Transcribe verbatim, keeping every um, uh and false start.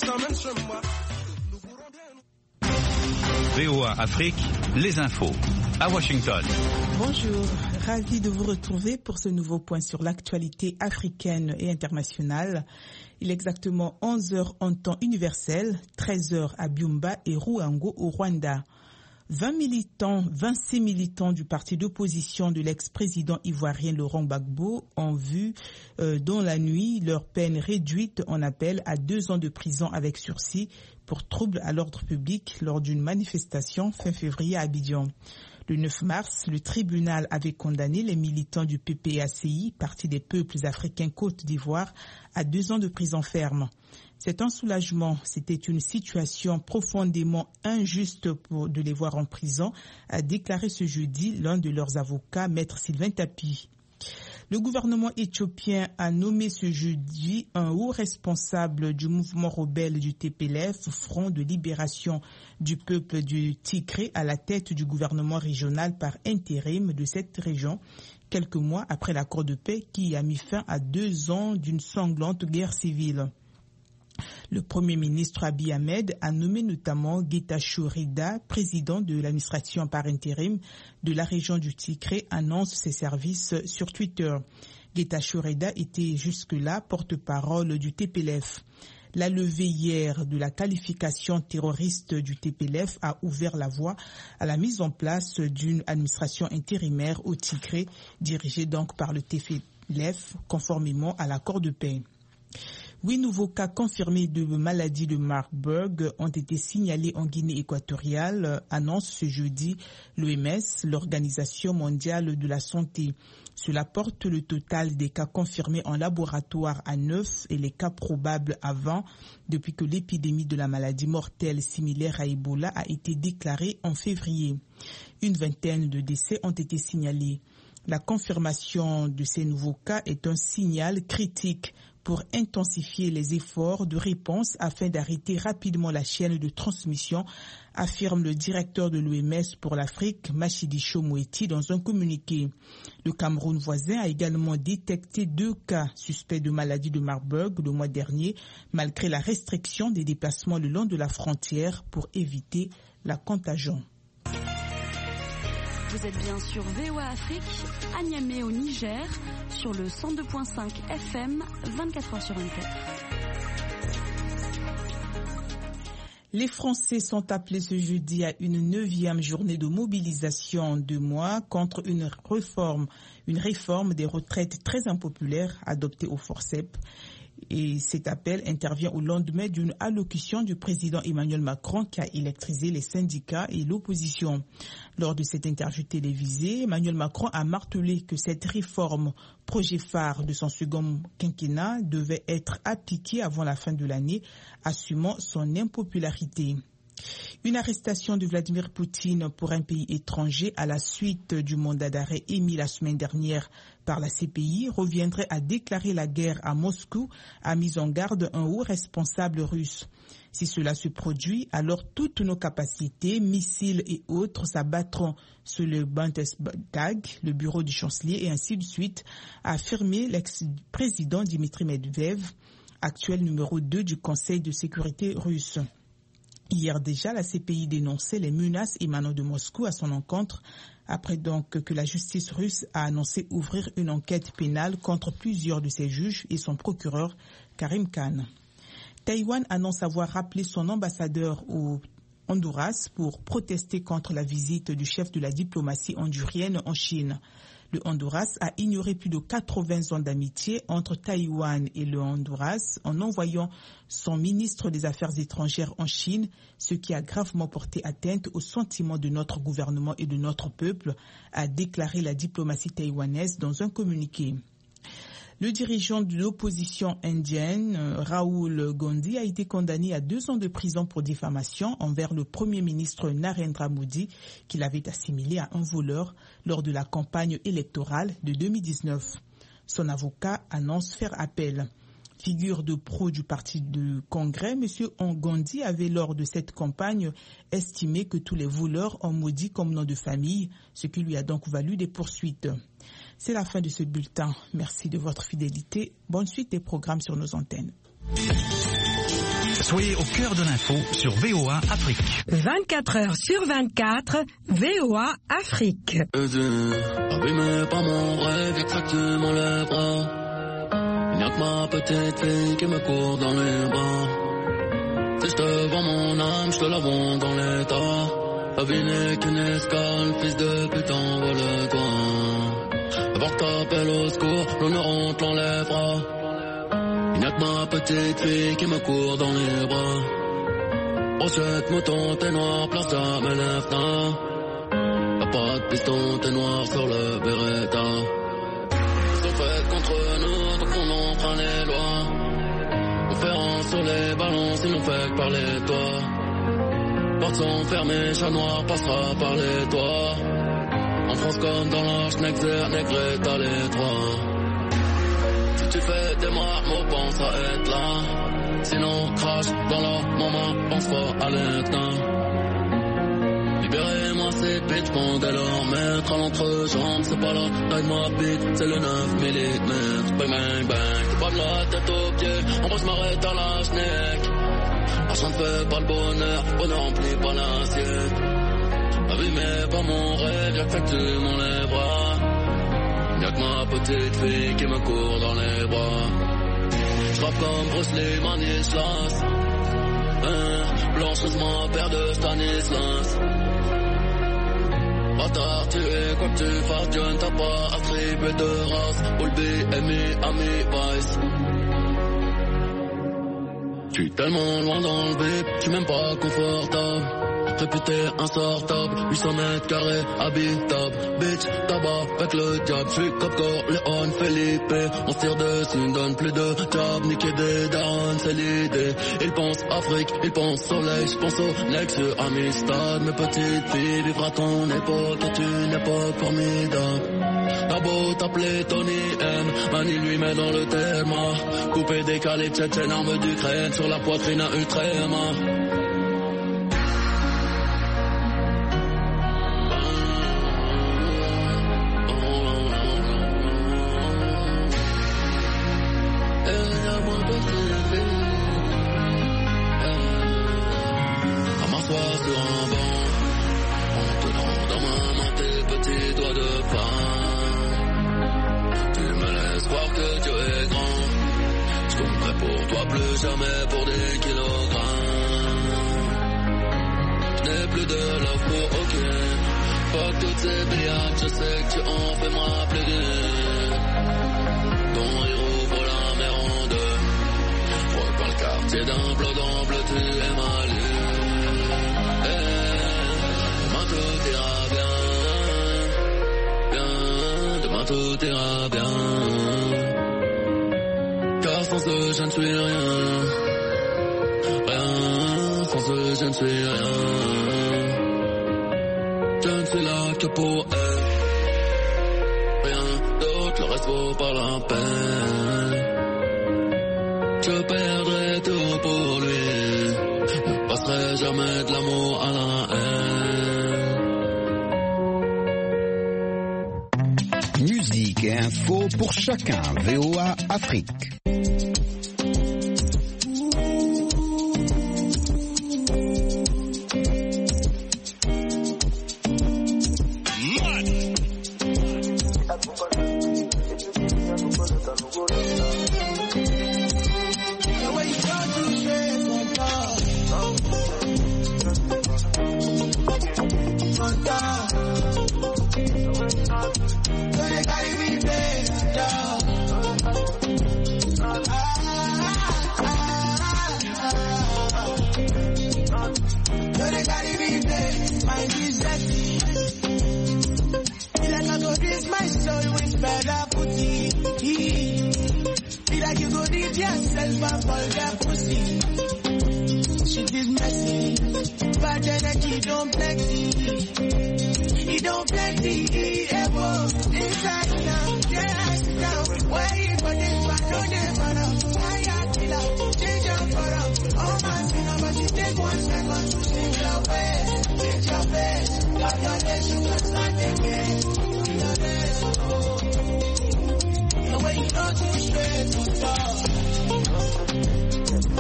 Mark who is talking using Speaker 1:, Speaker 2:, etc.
Speaker 1: V O A Afrique, les infos à Washington.
Speaker 2: Bonjour, ravi de vous retrouver pour ce nouveau point sur l'actualité africaine et internationale. Il est exactement onze heures en temps universel, treize heures à Byumba et Ruango au Rwanda. vingt militants, vingt-six militants du parti d'opposition de l'ex-président ivoirien Laurent Gbagbo ont vu euh, dans la nuit leur peine réduite en appel à deux ans de prison avec sursis pour trouble à l'ordre public lors d'une manifestation fin février à Abidjan. Le neuf mars, le tribunal avait condamné les militants du P P A C I, Parti des peuples africains Côte d'Ivoire, à deux ans de prison ferme. C'est un soulagement, c'était une situation profondément injuste pour de les voir en prison, a déclaré ce jeudi l'un de leurs avocats, Maître Sylvain Tapi. Le gouvernement éthiopien a nommé ce jeudi un haut responsable du mouvement rebelle du T P L F, Front de libération du peuple du Tigré, à la tête du gouvernement régional par intérim de cette région, quelques mois après l'accord de paix qui a mis fin à deux ans d'une sanglante guerre civile. Le Premier ministre Abiy Ahmed a nommé notamment Getachew Reda, président de l'administration par intérim de la région du Tigré, annonce ses services sur Twitter. Getachew Reda était jusque-là porte-parole du T P L F. La levée hier de la qualification terroriste du T P L F a ouvert la voie à la mise en place d'une administration intérimaire au Tigré, dirigée donc par le T P L F, conformément à l'accord de paix. Huit nouveaux cas confirmés de maladie de Marburg ont été signalés en Guinée équatoriale, annonce ce jeudi l'O M S, l'Organisation mondiale de la santé. Cela porte le total des cas confirmés en laboratoire à neuf et les cas probables à vingt depuis que l'épidémie de la maladie mortelle similaire à Ebola a été déclarée en février. Une vingtaine de décès ont été signalés. La confirmation de ces nouveaux cas est un signal critique pour intensifier les efforts de réponse afin d'arrêter rapidement la chaîne de transmission, affirme le directeur de l'O M S pour l'Afrique, Matshidiso Moeti, dans un communiqué. Le Cameroun voisin a également détecté deux cas suspects de maladie de Marburg le mois dernier, malgré la restriction des déplacements le long de la frontière pour éviter la contagion.
Speaker 3: Vous êtes bien sur V O A Afrique, à Niamey au Niger, sur le cent deux virgule cinq F M, vingt-quatre heures sur vingt-quatre.
Speaker 2: Les Français sont appelés ce jeudi à une neuvième journée de mobilisation en deux mois contre une réforme, une réforme des retraites très impopulaire adoptée au forceps. Et cet appel intervient au lendemain d'une allocution du président Emmanuel Macron qui a électrisé les syndicats et l'opposition. Lors de cette interview télévisée, Emmanuel Macron a martelé que cette réforme, projet phare de son second quinquennat, devait être appliquée avant la fin de l'année, assumant son impopularité. Une arrestation de Vladimir Poutine pour un pays étranger à la suite du mandat d'arrêt émis la semaine dernière par la C P I reviendrait à déclarer la guerre à Moscou, a mis en garde un haut responsable russe. Si cela se produit, alors toutes nos capacités, missiles et autres, s'abattront sur le Bundestag, le bureau du chancelier, et ainsi de suite, a affirmé l'ex-président Dimitri Medvedev, actuel numéro deux du Conseil de sécurité russe. Hier déjà, la C P I dénonçait les menaces émanant de Moscou à son encontre, après donc que la justice russe a annoncé ouvrir une enquête pénale contre plusieurs de ses juges et son procureur, Karim Khan. Taïwan annonce avoir rappelé son ambassadeur au Honduras pour protester contre la visite du chef de la diplomatie hondurienne en Chine. Le Honduras a ignoré plus de quatre-vingts ans d'amitié entre Taïwan et le Honduras en envoyant son ministre des Affaires étrangères en Chine, ce qui a gravement porté atteinte aux sentiments de notre gouvernement et de notre peuple, a déclaré la diplomatie taïwanaise dans un communiqué. Le dirigeant de l'opposition indienne, Rahul Gandhi, a été condamné à deux ans de prison pour diffamation envers le Premier ministre Narendra Modi, qu'il avait assimilé à un voleur lors de la campagne électorale de deux mille dix-neuf. Son avocat annonce faire appel. Figure de pro du parti du Congrès, M. Gandhi avait lors de cette campagne estimé que tous les voleurs ont Modi comme nom de famille, ce qui lui a donc valu des poursuites. C'est la fin de ce bulletin. Merci de votre fidélité. Bonne suite des programmes sur nos antennes.
Speaker 1: Soyez au cœur de l'info sur V O A Afrique.
Speaker 4: vingt-quatre heures sur vingt-quatre, V O A Afrique.
Speaker 5: Abîmé par mon rêve, y'a que ça que tu m'enlèveras. Il n'y a que ma petite fille qui me court dans les bras. Si je te vends mon âme, je te la vends dans l'état. La vie n'est qu'une escale, fils de pute, envole-toi. Avant que t'appelles au secours, l'honneur on te l'enlèvera. Il n'y a que ma petite fille qui me court dans les bras. Brochette, mouton, t'es noir, place jamais l'Efna. Y'a pas de piston, t'es noir sur le Beretta. Ils sont faits contre nous, donc on enfreint les lois. On fait un sur les ballons, sinon fait que par les toits. Portes sont fermées, chat noir passera par les toits. En France comme dans l'Arche, Nexer, Negré, t'as les trois. Si tu fais des marmots, pense à être là. Sinon, crache dans la maman, pense pas à l'éteint. Libérez-moi ces bitches, pendez leur maître à l'entrejambe. C'est pas la taille de ma bite, c'est le neuf millimètres. Bang, bang, bang, c'est pas de la tête aux pieds. En moi, je m'arrête à la schneck. L'argent ne fait pas le bonheur, bonheur remplit pas l'assiette. La vie mais pas mon rêve, y'a que ça que tu m'enlèveras. Y'a que ma petite fille qui me court dans les bras. J'rappe comme Bruce Lee, Manislas. Hein, blanchissement, père de Stanislas. Bâtard, tu es quoi que tu fasses, Dieu ne t'a pas attribué de race. Olby, Amy, Ami, Vice. J'suis tellement loin dans le bip, j'suis même pas confortable. Réputé insortable, huit cents mètres carrés, habitable. Bitch, tabac avec le diable. J'suis comme Corleone, Felipe. On se tire dessus, ne donne plus de job. Niquer des darons, c'est l'idée. Ils pensent Afrique, ils pensent soleil. J'pense au Nexus, Amistad. Mes petites filles, vivre à ton époque est une époque formidable. T'as beau t'appeler Tony M, Mani lui met dans le thème. Coupé, décalé, tchétchène, arme d'Ukraine. Sur la poitrine à Utréma. Jamais pour des kilogrammes. J'n'ai plus de love pour aucun. Fuck toutes ces billards, je sais que tu en fais me rappeler. Ton héros ouvre la mer en deux. Rock par le quartier d'un bleu dans bleu, tu es malu. Hey, demain tout ira bien. Bien, demain tout ira bien. Car sans eux je ne suis rien. Rien, sans eux je ne suis rien. Je ne suis là que pour elle. Rien d'autre, le reste vaut pas la peine. Je perdrai tout pour lui. Ne passerai jamais de l'amour à la haine.
Speaker 1: Musique et info pour chacun. V O A Afrique.
Speaker 6: Inside now, yeah, I sit down. Where you put this one, don't ever know.